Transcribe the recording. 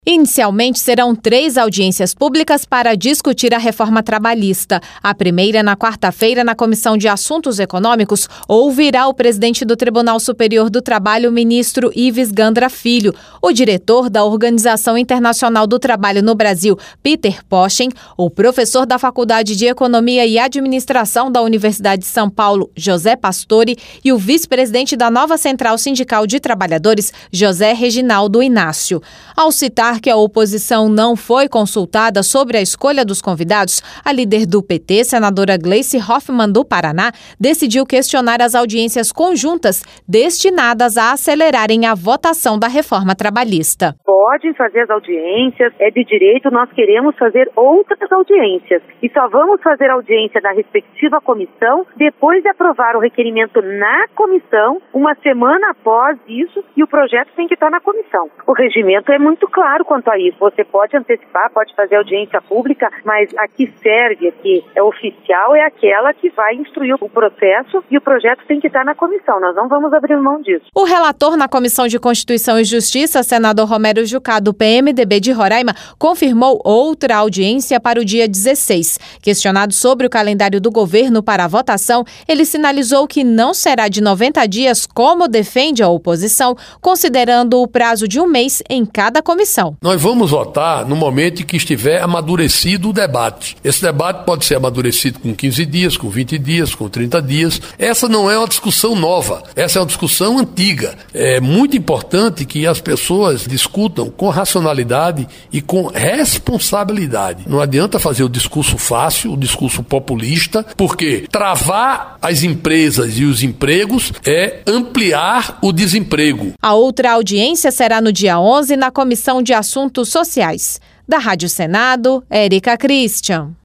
Inicialmente, serão 3 audiências públicas para discutir a reforma trabalhista. A primeira, na quarta-feira, na Comissão de Assuntos Econômicos, ouvirá o presidente do Tribunal Superior do Trabalho, o ministro Ives Gandra Filho, o diretor da Organização Internacional do Trabalho no Brasil, Peter Poshen, o professor da Faculdade de Economia e Administração da Universidade de São Paulo, José Pastore, e o vice-presidente da nova Central Sindical de Trabalhadores, José Reginaldo Inácio. Ao citar que a oposição não foi consultada sobre a escolha dos convidados, a líder do PT, senadora Gleice Hoffmann, do Paraná, decidiu questionar as audiências conjuntas destinadas a acelerarem a votação da reforma trabalhista. Podem fazer as audiências, é de direito, nós queremos fazer outras audiências. E só vamos fazer a audiência da respectiva comissão depois de aprovar o requerimento na comissão, uma semana após isso, e o projeto tem que estar na comissão. O regimento é muito claro quanto a isso. Você pode antecipar, pode fazer audiência pública, mas a que serve, aqui é oficial, é aquela que vai instruir o processo e o projeto tem que estar na comissão. Nós não vamos abrir mão disso. O relator na Comissão de Constituição e Justiça, senador Romero Jucá, do PMDB de Roraima, confirmou outra audiência para o dia 16. Questionado sobre o calendário do governo para a votação, ele sinalizou que não será de 90 dias, como defende a oposição, considerando o prazo de 1 mês em cada comissão. Nós vamos votar no momento em que estiver amadurecido o debate. Esse debate pode ser amadurecido com 15 dias, com 20 dias, com 30 dias. Essa não é uma discussão nova, essa é uma discussão antiga. É muito importante que as pessoas discutam com racionalidade e com responsabilidade. Não adianta fazer o discurso fácil, o discurso populista, porque travar as empresas e os empregos é ampliar o desemprego. A outra audiência será no dia 11 na Comissão de Assuntos Sociais. Da Rádio Senado, Érica Christian.